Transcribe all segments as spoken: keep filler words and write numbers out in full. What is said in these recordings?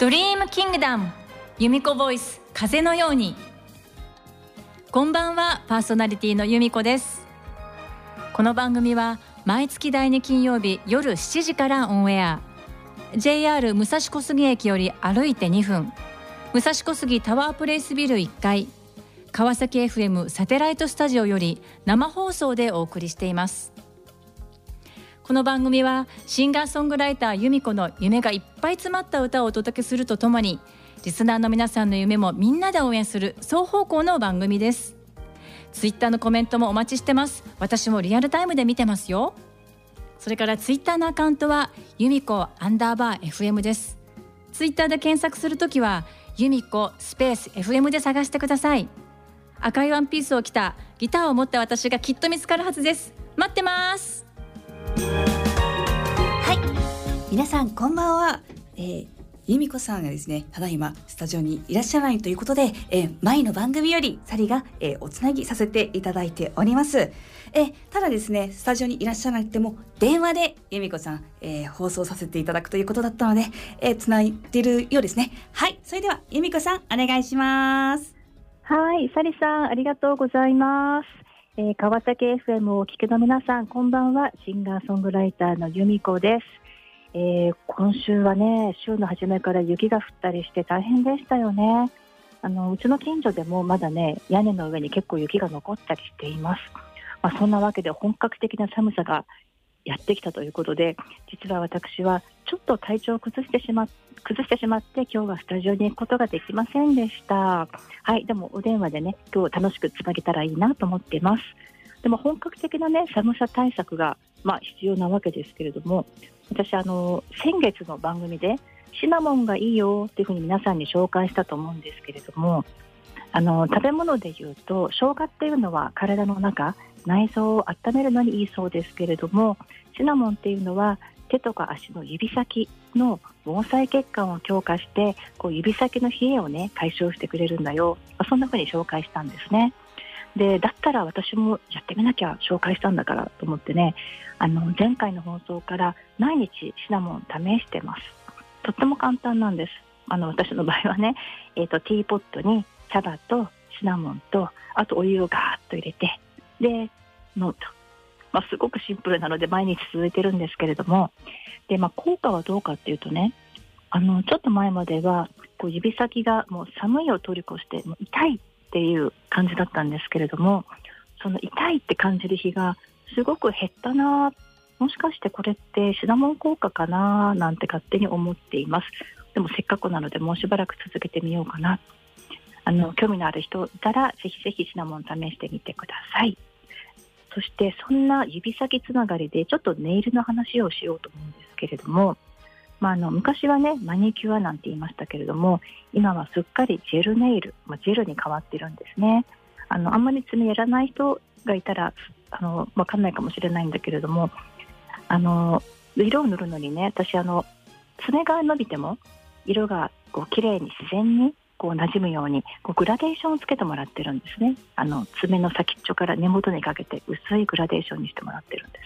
ドリームキングダム由美子ボイス風のように。こんばんは、パーソナリティの由美子です。この番組は毎月だいに金曜日夜しちじからオンエア。 ジェイアール 武蔵小杉駅より歩いてにふん、武蔵小杉タワープレイスビルいっかい、川崎 エフエム サテライトスタジオより生放送でお送りしています。この番組はシンガーソングライター由美子の夢がいっぱい詰まった歌をお届けするとともに、リスナーの皆さんの夢もみんなで応援する双方向の番組です。ツイッターのコメントもお待ちしてます。私もリアルタイムで見てますよ。それからツイッターのアカウントは由美子アンダーバー エフエム です。ツイッターで検索するときは由美子スペース エフエム で探してください。赤いワンピースを着たギターを持った私がきっと見つかるはずです。待ってます。 はい、皆さんこんばんは。えー、由美子さんがですね、ただいまスタジオにいらっしゃらないということで、えー、前の番組よりサリが、えー、おつなぎさせていただいております。えー、ただですね、スタジオにいらっしゃらなくても電話で由美子さん、えー、放送させていただくということだったので、えー、つないでいるようですね。はい、それでは由美子さんお願いします。 はい、サリさんありがとうございます。えー、川崎 エフエム をお聞きの皆さんこんばんは。シンガーソングライターの由美子です。えー、今週はね、週の初めから雪が降ったりして大変でしたよね。あのうちの近所でもまだね、屋根の上に結構雪が残ったりしています。まあ、そんなわけで本格的な寒さがやってきたということで、実は私はちょっと体調を崩してしま崩してしまって今日はスタジオに行くことができませんでした。はい、でもお電話でね、今日楽しくつなげたらいいなと思っています。でも本格的なね、寒さ対策がまあ必要なわけですけれども、私あの先月の番組でシナモンがいいよっていうふうに皆さんに紹介したと思うんですけれども、あの食べ物でいうと生姜っていうのは体の中、内臓を温めるのにいいそうですけれども、シナモンっていうのは手とか足の指先の毛細血管を強化して、こう指先の冷えをね解消してくれるんだよ、そんな風に紹介したんですね。でだったら私もやってみなきゃ、紹介したんだからと思ってね、あの前回の放送から毎日シナモン試してます。とっても簡単なんです。あの私の場合はね、えーと、ティーポットに茶葉とシナモンとあとお湯をガーッと入れて、で飲むと、まあ、すごくシンプルなので毎日続いてるんですけれども、で、まあ、効果はどうかっていうとね、あのちょっと前まではこう指先がもう寒いを通り越してもう痛いっていう感じだったんですけれども、その痛いって感じる日がすごく減ったな、もしかしてこれってシナモン効果かななんて勝手に思っています。でもせっかくなのでもうしばらく続けてみようかな。あの興味のある人いたらぜひぜひシナモン試してみてください。そしてそんな指先つながりでちょっとネイルの話をしようと思うんですけれども、まあ、あの昔はねマニキュアなんて言いましたけれども、今はすっかりジェルネイル、まあ、ジェルに変わってるんですね。あのあんまり爪やらない人がいたらあの分かんないかもしれないんだけれども、あの色を塗るのにね、私あの爪が伸びても色がこう綺麗に自然にこう馴染むようにこうグラデーションをつけてもらってるんですね。あの爪の先っちょから根元にかけて薄いグラデーションにしてもらってるんです。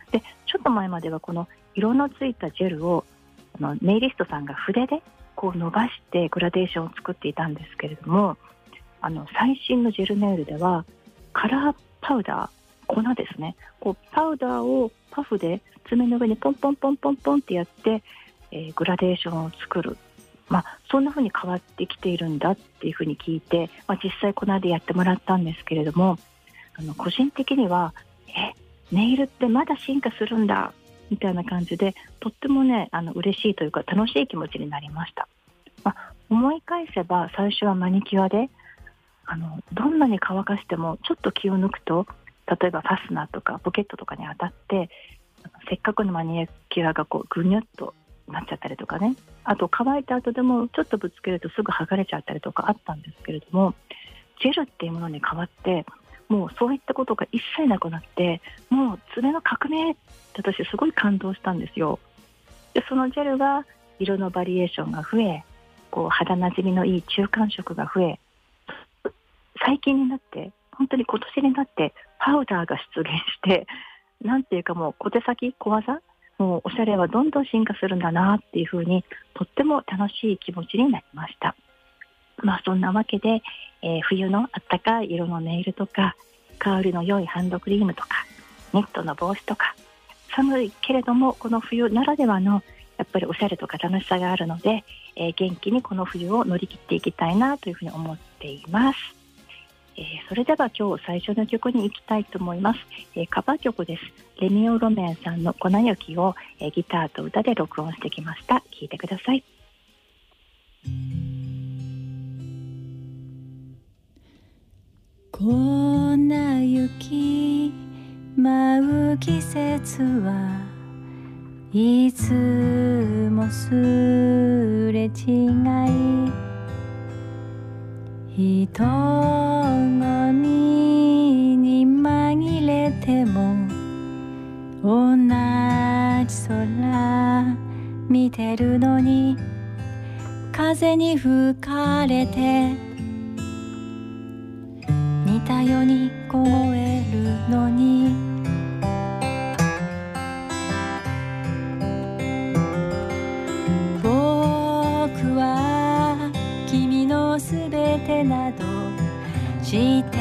でちょっと前まではこの色のついたジェルをあのネイリストさんが筆でこう伸ばしてグラデーションを作っていたんですけれども、あの最新のジェルネイルではカラーパウダー、粉ですね、こうパウダーをパフで爪の上にポンポンポンポンポンってやって、えー、グラデーションを作る、まあ、そんな風に変わってきているんだっていう風に聞いて、まあ、実際この間やってもらったんですけれども、あの個人的にはえネイルってまだ進化するんだみたいな感じで、とってもねあの嬉しいというか楽しい気持ちになりました。まあ、思い返せば最初はマニキュアであのどんなに乾かしてもちょっと気を抜くと、例えばファスナーとかポケットとかに当たってせっかくのマニキュアがこうグニュッとなっちゃったりとかね、あと乾いた後でもちょっとぶつけるとすぐ剥がれちゃったりとかあったんですけれども、ジェルっていうものに変わってもうそういったことが一切なくなって、もう爪の革命って私すごい感動したんですよ。でそのジェルが色のバリエーションが増え、こう肌なじみのいい中間色が増え、最近になって本当に今年になってパウダーが出現して、なんていうかもう小手先小技、 もうおしゃれはどんどん進化するんだなっていうふうに、とっても楽しい気持ちになりました。まあそんなわけで、えー、冬のあったかい色のネイルとか、香りの良いハンドクリームとか、ニットの帽子とか、寒いけれどもこの冬ならではのやっぱりおしゃれとか楽しさがあるので、えー、元気にこの冬を乗り切っていきたいなというふうに思っています。えー、それでは今日最初の曲に行きたいと思います。えー、カバー曲です。レミオロメンさんの粉雪を、えー、ギターと歌で録音してきました。聴いてください。 粉雪舞う季節はいつもすれ違い、人混みに紛れても同じ空見てるのに、風に吹かれて似たように凍えるのに、僕は君のすべてなど知って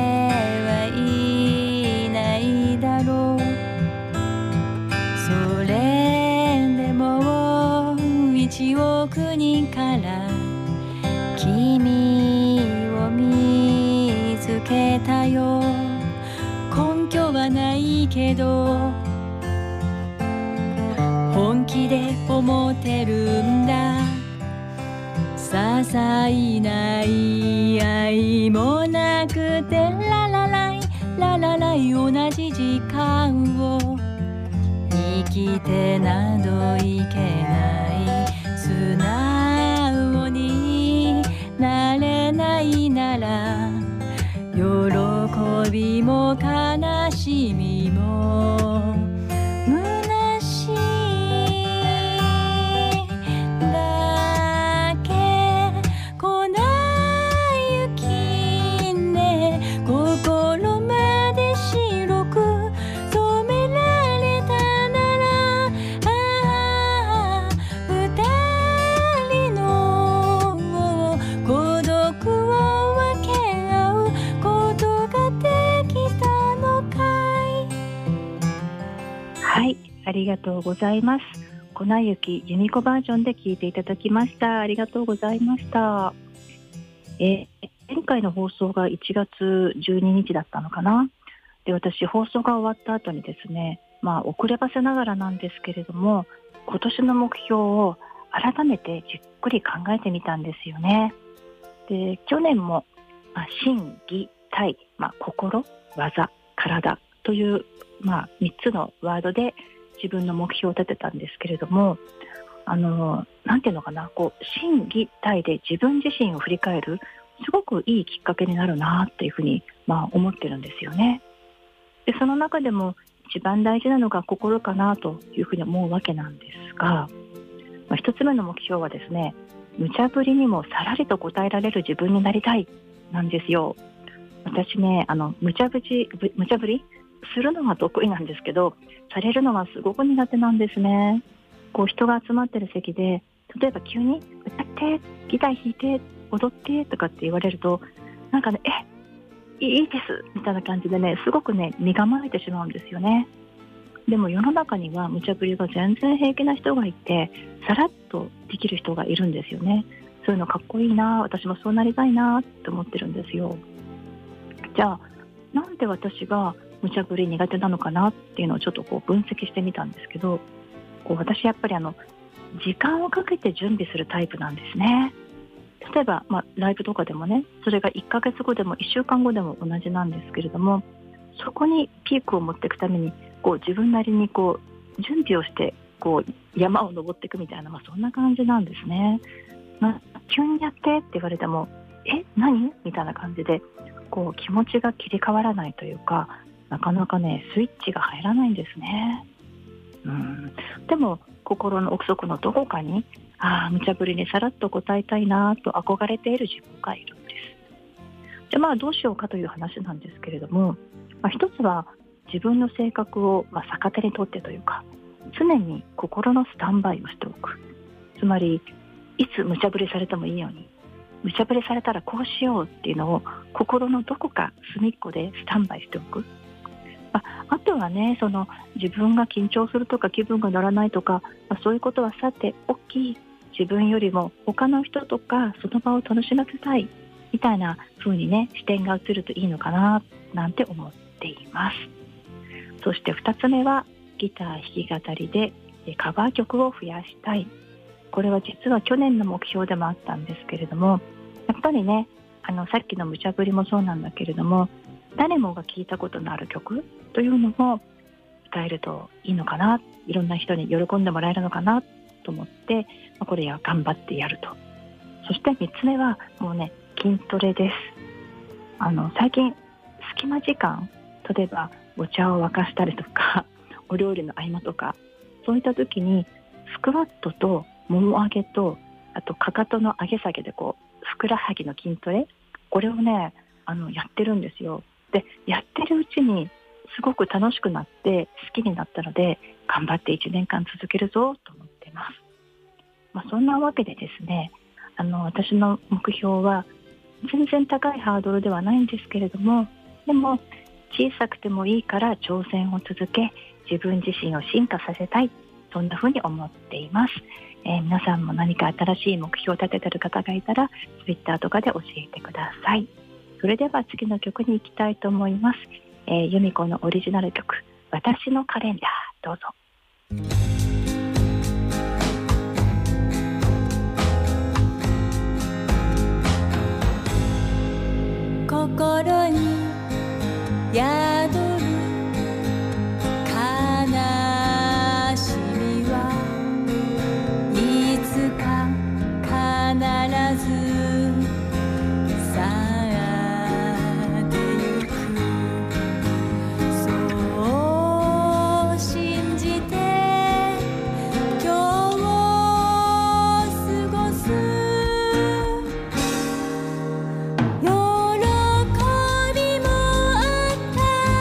はいないだろう。それでも一億人から君を見つけたよ。根拠はないけど本気で思ってるんだ。些細ない愛もなくてララライララライ、同じ時間を生きてなどいけない。素直になれないなら喜びも悲しみも虚しいだけ。粉雪ね、心まで白く染められたなら、ああ二人の孤独を分け合うことができたのかい。 はい、ありがとうございます。粉雪ユニコバージョンで聴いていただきました。ありがとうございました。えー、前回の放送がいちがつじゅうににちだったのかな。で、私放送が終わった後にですね、まあ遅ればせながらなんですけれども、今年の目標を改めてじっくり考えてみたんですよね。で、去年も、まあ、心技体、まあ、心、技、体という、まあ、みっつのワードで自分の目標を立てたんですけれども、あのなんていうのかな、こう心技体で自分自身を振り返るすごくいいきっかけになるなっていうふうに、まあ、思ってるんですよね。で、その中でも一番大事なのが心かなというふうに思うわけなんですが、まあ、一つ目の目標はですね、無茶ぶりにもさらりと答えられる自分になりたいなんですよ。私ね、あの無茶ぶり、無茶ぶりするのは得意なんですけど、されるのはすごく苦手なんですね。こう人が集まってる席で、例えば急に歌ってギター弾いて踊ってとかって言われると、なんかね、えいいですみたいな感じでね、すごくね身構えてしまうんですよね。でも世の中には無茶ぶりが全然平気な人がいて、さらっとできる人がいるんですよね。そういうのかっこいいな、私もそうなりたいなって思ってるんですよ。じゃあなんで私が無茶ぶり苦手なのかなっていうのをちょっとこう分析してみたんですけど、こう私やっぱりあの時間をかけて準備するタイプなんですね。例えば、まあ、ライブとかでもね、それがいっかげつごでもいっしゅうかんごでも同じなんですけれども、そこにピークを持っていくためにこう自分なりにこう準備をしてこう山を登っていくみたいな、まあ、そんな感じなんですね。まあ、急にやってって言われてもえ何みたいな感じでこう気持ちが切り替わらないというか、なかなかねスイッチが入らないんですね。うん、でも心の奥底のどこかに、ああ無茶ぶりにさらっと答えたいなと憧れている自分がいるんです。で、まあどうしようかという話なんですけれども、まあ、一つは自分の性格をまあ逆手にとってというか、 常に心のスタンバイをしておく。つまりいつ無茶ぶりされてもいいように、無茶ぶりされたらこうしようっていうのを心のどこか隅っこでスタンバイしておく。あ, あとはね、その自分が緊張するとか気分が乗らないとか、まあ、そういうことはさておき、自分よりも他の人とかその場を楽しませたいみたいな風にね、視点が移るといいのかななんて思っています。そしてふたつめはギター弾き語りでカバー曲を増やしたい。これは実は去年の目標でもあったんですけれども、やっぱりね、あのさっきの無茶ぶりもそうなんだけれども、誰もが聴いたことのある曲というのも歌えるといいのかな、いろんな人に喜んでもらえるのかなと思って、これは頑張ってやると。そしてみっつめはもうね、筋トレです。あの最近隙間時間、例えばお茶を沸かしたりとかお料理の合間とか、そういった時にスクワットともも上げと、あとかかとの上げ下げでこうふくらはぎの筋トレ、これをね、あのやってるんですよ。でやってるうちにすごく楽しくなって好きになったので、頑張っていちねんかん続けるぞと思っています。まあ、そんなわけでですね、あの私の目標は全然高いハードルではないんですけれども、でも小さくてもいいから挑戦を続け、自分自身を進化させたい、そんなふうに思っています。えー、皆さんも何か新しい目標を立てている方がいたらツイッターとかで教えてください。それでは次の曲に行きたいと思います。えー、由美子のオリジナル曲、私のカレンダー、どうぞ。 心に宿る悲しみはいつか必ず去ってゆく、そう信じて今日を過ごす。喜びもあった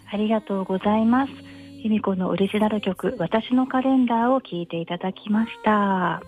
ありがとうございます。由美子のオリジナル曲、私のカレンダーを聴いていただきました。はい。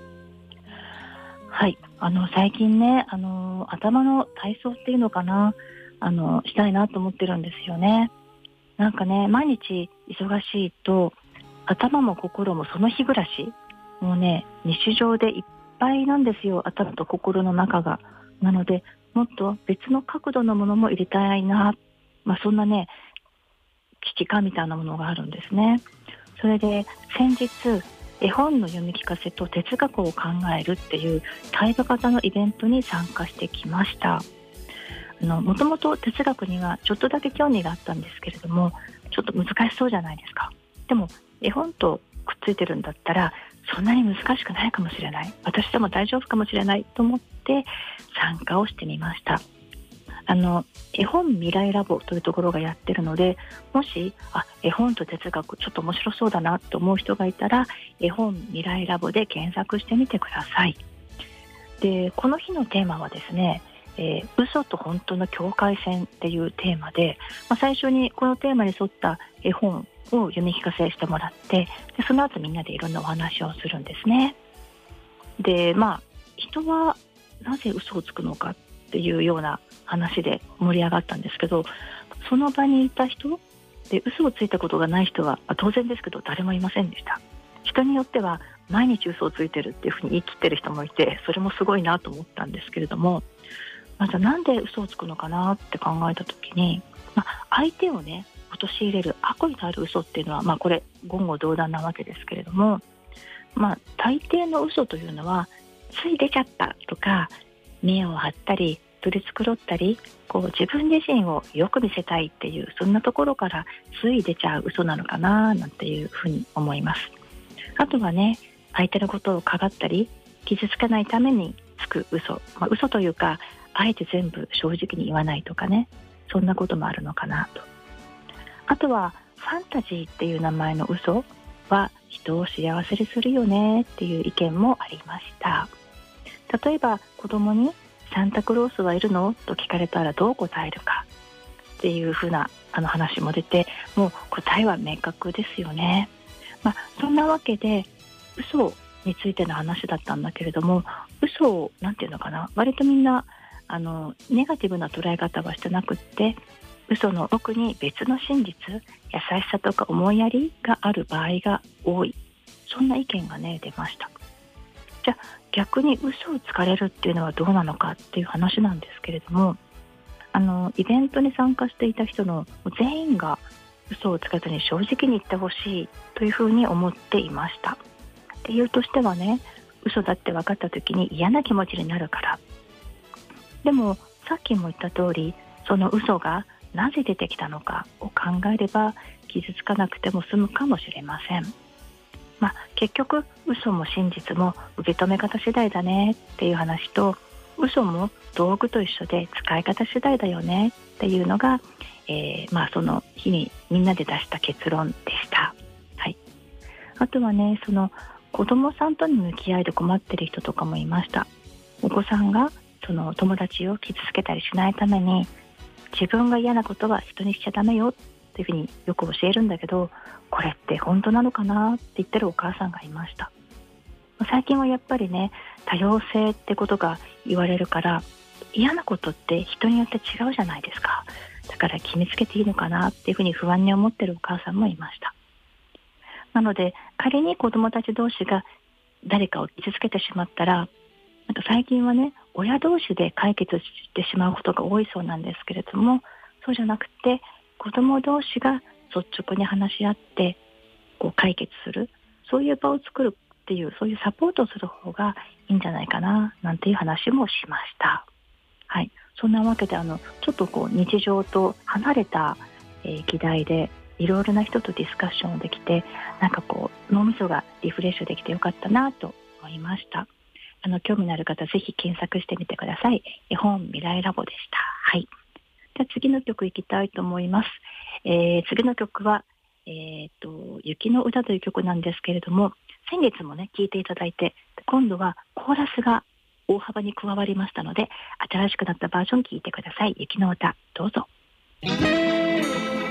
はい。あの、最近ね、あの、頭の体操っていうのかな、あの、したいなと思ってるんですよね。なんかね、毎日忙しいと、頭も心もその日暮らし、もうね、日常でいっぱいなんですよ、頭と心の中が。なので、もっと別の角度のものも入れたいな、まあ、そんなね、危機感みたいなものがあるんですね。それで先日、絵本の読み聞かせと哲学を考えるっていう対話型のイベントに参加してきました。あの、もともと哲学にはちょっとだけ興味があったんですけれども、ちょっと難しそうじゃないですか。でも絵本とくっついてるんだったらそんなに難しくないかもしれない、私でも大丈夫かもしれないと思って参加をしてみました。あの絵本未来ラボというところがやってるので、もしあ絵本と哲学ちょっと面白そうだなと思う人がいたら、絵本未来ラボで検索してみてください。で、この日のテーマはですね、えー、嘘と本当の境界線っていうテーマで、まあ、最初にこのテーマに沿った絵本を読み聞かせしてもらって、でその後みんなでいろんなお話をするんですね。で、まあ人はなぜ嘘をつくのかっていうような話で盛り上がったんですけど、その場にいた人で嘘をついたことがない人は当然ですけど誰もいませんでした。人によっては毎日嘘をついてるっていうふうに言い切ってる人もいて、それもすごいなと思ったんですけれども、まずなんで嘘をつくのかなって考えた時に、まあ、相手をね陥れる悪意のある嘘っていうのは、まあ、これ言語道断なわけですけれども、まあ、大抵の嘘というのはつい出ちゃったとか、見栄を張ったり取り繕ったり、こう自分自身をよく見せたいっていう、そんなところからつい出ちゃう嘘なのかななんていうふうに思います。あとはね、相手のことをかばったり傷つかないためにつく嘘、まあ、嘘というかあえて全部正直に言わないとかね、そんなこともあるのかなと。あとはファンタジーっていう名前の嘘は人を幸せにするよねっていう意見もありました。例えば子供にサンタクロースはいるのと聞かれたらどう答えるかっていうふうなあの話も出て、もう答えは明確ですよね。まあ、そんなわけで嘘についての話だったんだけれども、嘘をなんていうのかな、割とみんなあのネガティブな捉え方はしてなくって、嘘の奥に別の真実、優しさとか思いやりがある場合が多い、そんな意見がね出ました。じゃあ逆に嘘をつかれるっていうのはどうなのかっていう話なんですけれども、あのイベントに参加していた人の全員が嘘をつかずに正直に言ってほしいというふうに思っていました。理由としてはね、嘘だって分かった時に嫌な気持ちになるから。でもさっきも言った通り、その嘘がなぜ出てきたのかを考えれば傷つかなくても済むかもしれません。まあ、結局嘘も真実も受け止め方次第だねっていう話と、嘘も道具と一緒で使い方次第だよねっていうのが、えーまあ、その日にみんなで出した結論でした。はい、あとはね、その子供さんとの向き合いで困っている人とかもいました。お子さんがその友達を傷つけたりしないために、自分が嫌なことは人にしちゃダメよっていうふうによく教えるんだけど、これって本当なのかなって言ってるお母さんがいました。最近はやっぱりね、多様性ってことが言われるから、嫌なことって人によって違うじゃないですか。だから決めつけていいのかなっていうふうに不安に思ってるお母さんもいました。なので仮に子どもたち同士が誰かを傷つけてしまったら、なんか最近はね、親同士で解決してしまうことが多いそうなんですけれども、そうじゃなくて子ども同士が率直に話し合ってこう解決する、そういう場を作るっていう、そういうサポートをする方がいいんじゃないかななんていう話もしました。はい、そんなわけであのちょっとこう日常と離れた、えー、議題でいろいろな人とディスカッションできて、なんかこう脳みそがリフレッシュできてよかったなと思いました。あの興味のある方ぜひ検索してみてください。絵本未来ラボでした。はい、じゃあ次の曲いきたいと思います。えー、次の曲は、えー、と雪の歌という曲なんですけれども、先月もね聴いていただいて、今度はコーラスが大幅に加わりましたので、新しくなったバージョン聴いてください。雪の歌どうぞ。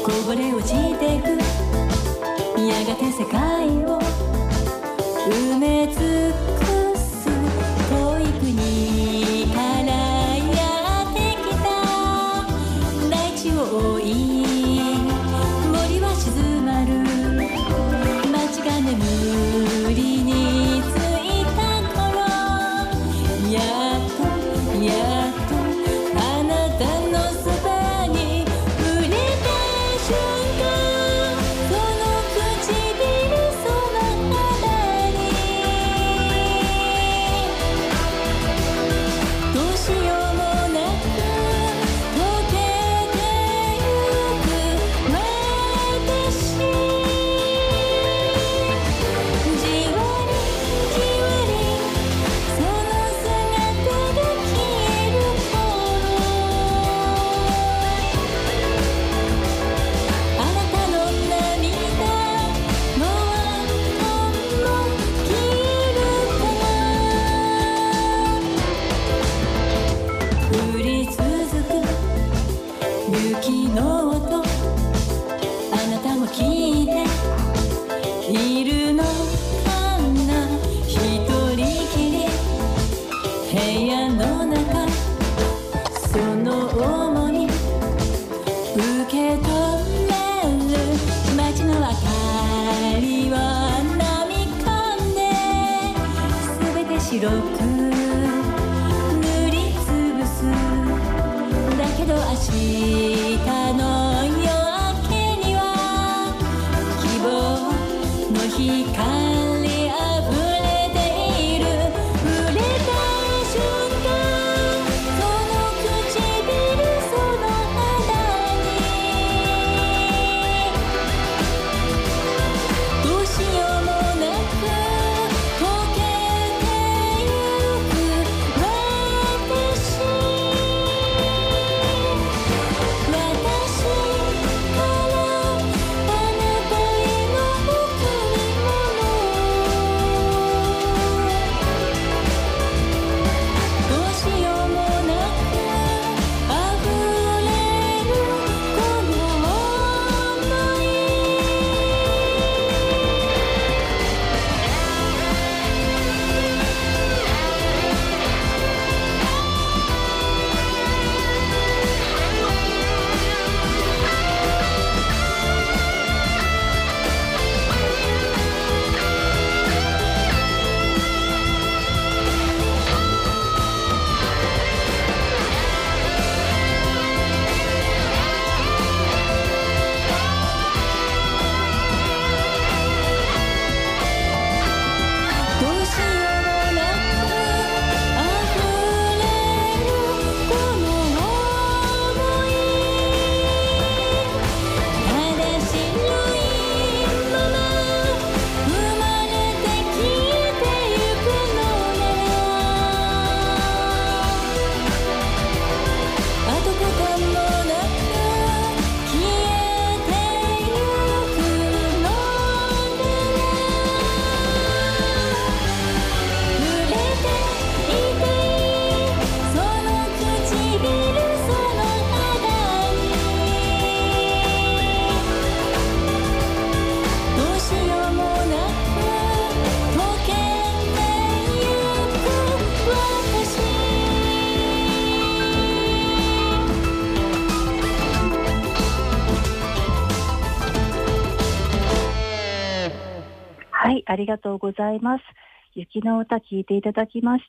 こぼれ落ちていく、やがて世界を埋め尽くす遠い国からやってきた大地を追い森は静まる街が眠りについた頃、やっとやっとあなたのそばに触れた瞬間、その唇その肌にどうしようもなく溶けてゆく私、じわりじわりその姿が消える頃、あなたの涙の後も消えるから降り続く雪の音、あなたも聞いているのかな、一人きり部屋の中、その重荷受け止める街の明かりを飲み込んで、すべて白く塗りつぶす、だけど明日の夜明けには希望の光あふれている、触れた瞬間その唇その肌にどうしようもなく溶けてゆく私、私からあなたへの贈り物、どうしようもなく溢れるこの想い、どうしようもなく溢れるこの想い、ただ白いまま生まれて消えてゆくのなら、跡形もなく消えてゆくのなら、触れていたいその唇その肌に、どうしようもなく溶けてゆく私、 はい、ありがとうございます。雪の歌聞いていただきました。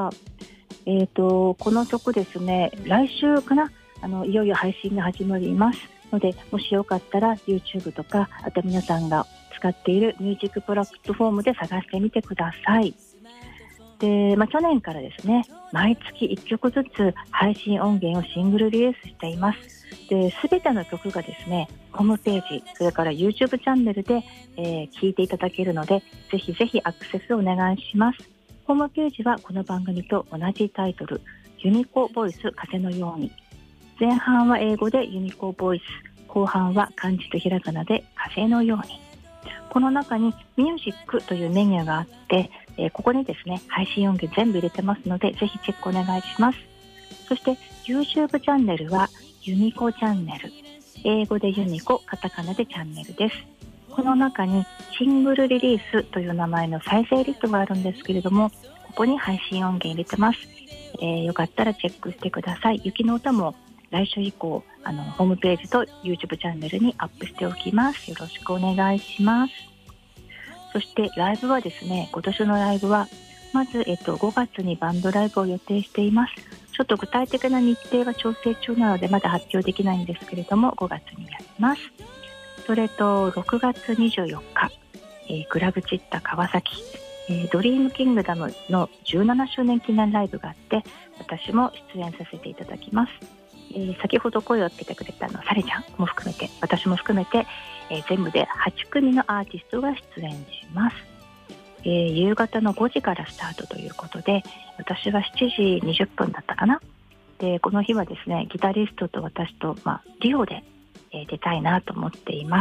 えーと、この曲ですね、来週かな、あのいよいよ配信が始まりますので、もしよかったら YouTube とか、あと皆さんが使っているミュージックプラットフォームで探してみてください。で、まあ、去年からですね、毎月いっきょくずつ配信音源をシングルリリースしています。で、すべての曲がですね、ホームページ、それから YouTube チャンネルで、えー、聞いていただけるので、ぜひぜひアクセスお願いします。ホームページはこの番組と同じタイトル、ユニコボイス風のように。前半は英語でユニコボイス、後半は漢字とひらがなで風のように。この中にミュージックというメニューがあって、えー、ここにですね、配信音源全部入れてますので、ぜひチェックお願いします。そして YouTube チャンネルはユニコチャンネル、 英語でユミコ、カタカナでチャンネルです。この中にシングルリリースという名前の再生リストがあるんですけれども、ここに配信音源入れてます。えー、よかったらチェックしてください。雪の歌も来週以降あのホームページと YouTube チャンネルにアップしておきます。よろしくお願いします。そしてライブはですね、今年のライブはまず、えっと、ごがつにバンドライブを予定しています。ちょっと具体的な日程は調整中なのでまだ発表できないんですけれども、ごがつにやります。それとろくがつにじゅうよっか、えー、グラブチッタ川崎、えー、ドリームキングダムのじゅうななしゅうねん記念ライブがあって、私も出演させていただきます。えー、先ほど声をつけてくれたのサリちゃんも含めて、私も含めて、えー、全部ではちくみのアーティストが出演します。えー、夕方のごじからスタートということで、私はしちじにじゅっぷんだったかな。でこの日はですね、ギタリストと私と、まあ、デュオで、えー、出たいなと思っています。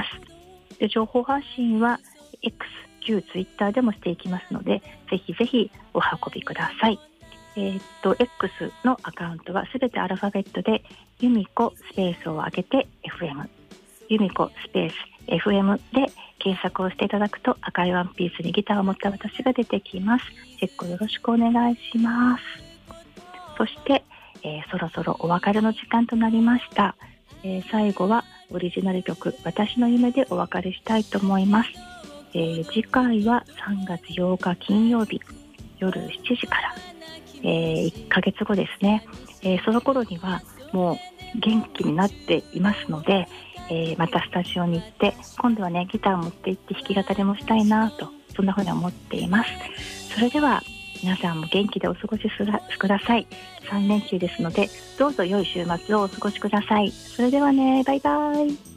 で情報発信は X、旧 Twitter でもしていきますので、ぜひぜひお運びください。えー、っと X のアカウントはすべてアルファベットでユミコスペースを上げて エフエム、 ユミコスペース エフエム で検索をしていただくと、赤いワンピースにギターを持った私が出てきます。チェックよろしくお願いします。そして、えー、そろそろお別れの時間となりました。えー、最後はオリジナル曲私の夢でお別れしたいと思います。えー、次回はさんがつようか金曜日夜しちじから、えー、いっかげつごですね。えー、その頃にはもう元気になっていますので、えー、またスタジオに行って今度はねギターを持って行って弾き語りもしたいなと、そんなふうに思っています。それでは皆さんも元気でお過ごしください。さんれんきゅうですのでどうぞ良い週末をお過ごしください。それではね、バイバイ。